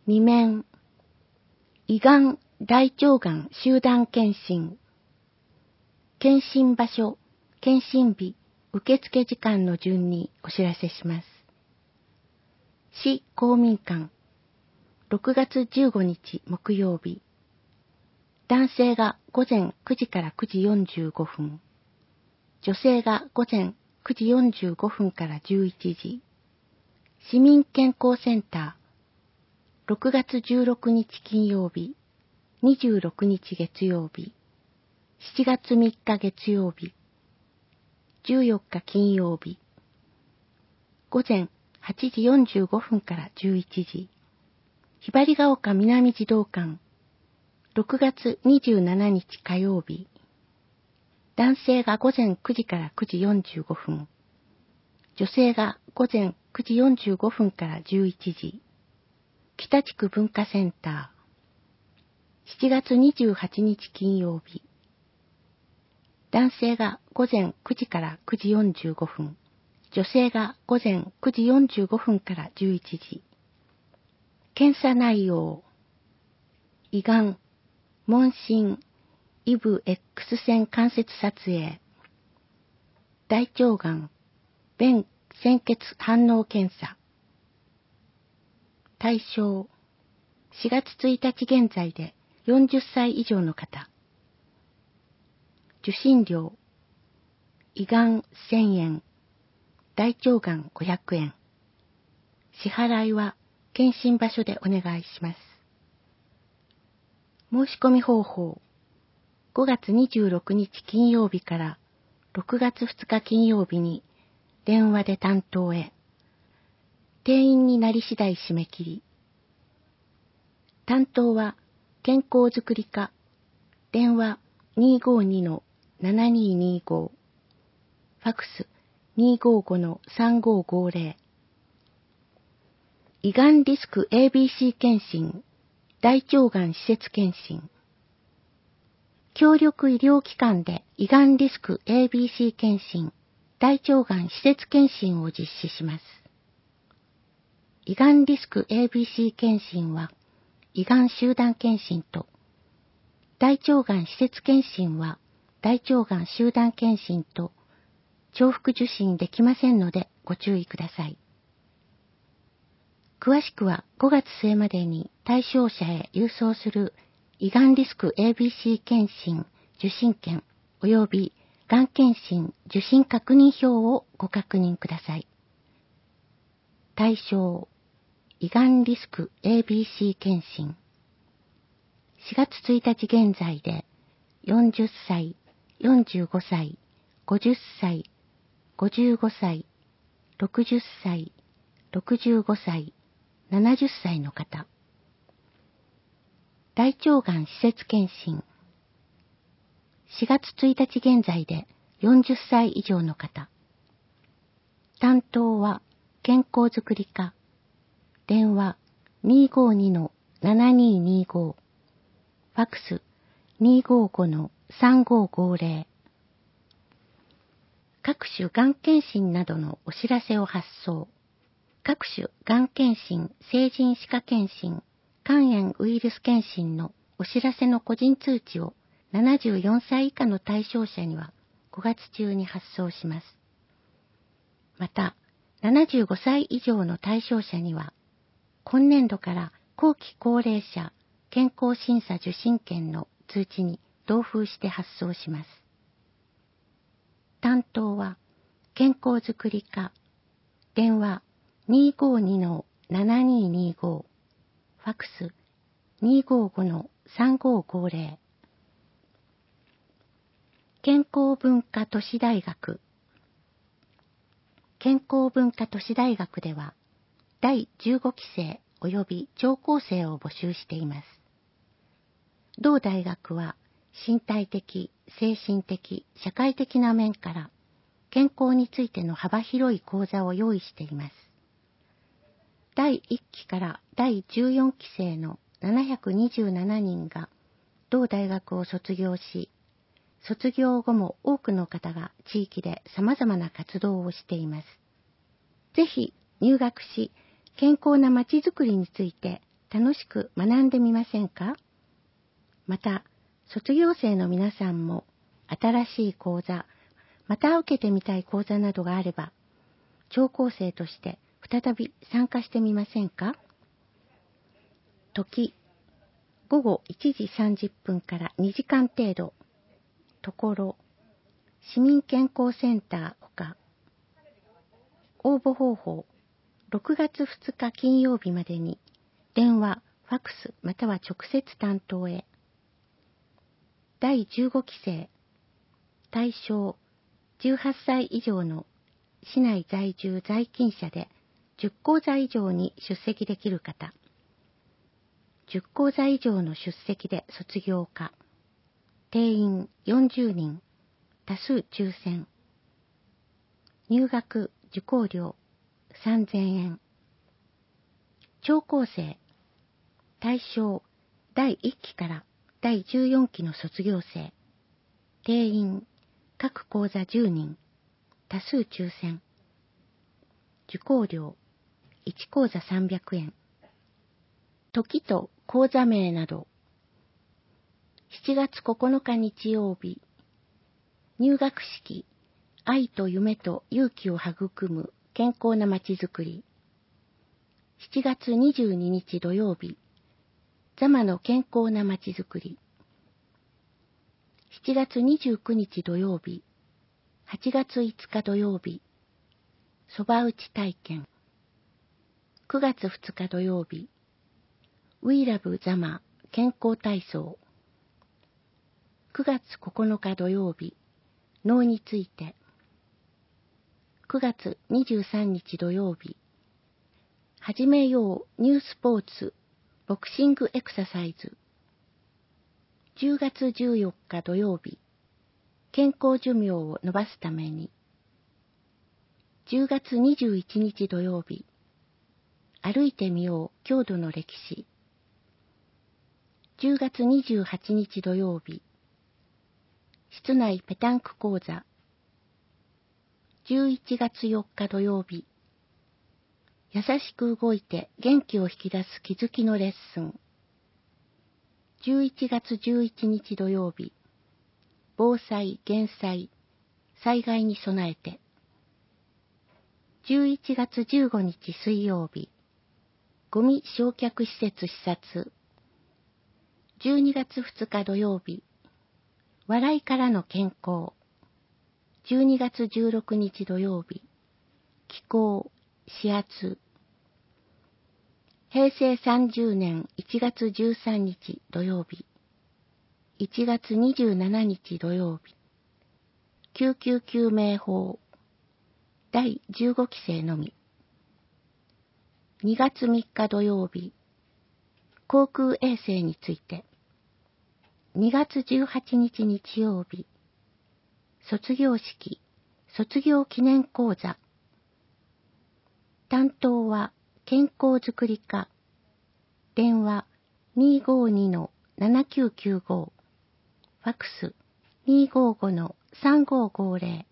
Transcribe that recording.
2面、胃がん大腸がん集団検診。検診場所、検診日、受付時間の順にお知らせします。市公民館、6月15日木曜日。男性が午前9時から9時45分。女性が午前9時45分から11時。市民健康センター、6月16日金曜日、26日月曜日、7月3日月曜日、14日金曜日、午前8時45分から11時、ひばりが丘南児童館、6月27日火曜日、男性が午前9時から9時45分、女性が午前9時45分から11時、北地区文化センター、7月28日金曜日、男性が午前9時から9時45分、女性が午前9時45分から11時。検査内容、胃がん、問診、イブ X 線関節撮影、大腸がん、便潜血反応検査。対象、4月1日現在で40歳以上の方。受診料、胃がん1000円、大腸がん500円。支払いは検診場所でお願いします。申し込み方法、5月26日金曜日から6月2日金曜日に電話で担当へ。定員になり次第締め切り。担当は健康づくり課、電話252-7225、ファクス255-3550。胃がんリスク ABC 検診、大腸がん施設検診。協力医療機関で胃がんリスク ABC 検診、大腸がん施設検診を実施します。胃がんリスク ABC 検診は、胃がん集団検診と、大腸がん施設検診は、大腸がん集団検診と、重複受診できませんのでご注意ください。詳しくは5月末までに対象者へ郵送する胃がんリスク ABC 検診受診券及びがん検診受診確認票をご確認ください。対象、胃がんリスク ABC 検診。4月1日現在で40歳、45歳、50歳、55歳、60歳、65歳、70歳の方。大腸がん施設検診。4月1日現在で40歳以上の方。担当は健康づくり課。電話252-7225。ファクス255-3550。各種がん検診などのお知らせを発送。各種がん検診、成人歯科検診、肝炎ウイルス検診のお知らせの個人通知を74歳以下の対象者には5月中に発送します。また、75歳以上の対象者には、今年度から後期高齢者健康審査受診券の通知に同封して発送します。担当は健康づくり課、電話252-7225、ファクス255-3550。健康文化都市大学。健康文化都市大学では、第15期生及び聴講生を募集しています。同大学は、身体的、精神的、社会的な面から、健康についての幅広い講座を用意しています。第1期から第14期生の727人が同大学を卒業し、卒業後も多くの方が地域で様々な活動をしています。ぜひ入学し、健康なまちづくりについて楽しく学んでみませんか？また、卒業生の皆さんも新しい講座、また受けてみたい講座などがあれば、聴講生として再び参加してみませんか？時、午後1時30分から2時間程度。ところ、市民健康センターほか。応募方法、6月2日金曜日までに、電話、ファックスまたは直接担当へ。第15期生、対象、18歳以上の市内在住在勤者で10講座以上に出席できる方。10講座以上の出席で卒業可。定員40人、多数抽選。入学受講料3000円。聴講生、対象第1期から第14期の卒業生。定員各講座10人、多数抽選。受講料1講座300円。時と講座名など。7月9日日曜日、入学式、愛と夢と勇気を育む健康なまちづくり。7月22日土曜日、座間の健康なまちづくり。7月29日土曜日、8月5日土曜日、そば打ち体験。9月2日土曜日、We Love 座間健康体操。9月9日土曜日、脳について。9月23日土曜日、始めようニュースポーツ、ボクシングエクササイズ。10月14日土曜日、健康寿命を伸ばすために。10月21日土曜日、歩いてみよう郷土の歴史。10月28日土曜日、室内ペタンク講座。11月4日土曜日、優しく動いて元気を引き出す気づきのレッスン。11月11日土曜日、防災・減災、災害に備えて。11月15日水曜日、ゴミ焼却施設視察。12月2日土曜日、笑いからの健康。12月16日土曜日、気候、指圧。平成30年1月13日土曜日、1月27日土曜日、救急救命法。第15期生のみ。2月3日土曜日、航空衛生について。2月18日日曜日、卒業式、卒業記念講座。担当は健康づくり課。電話 252-7995。ファックス 255-3550。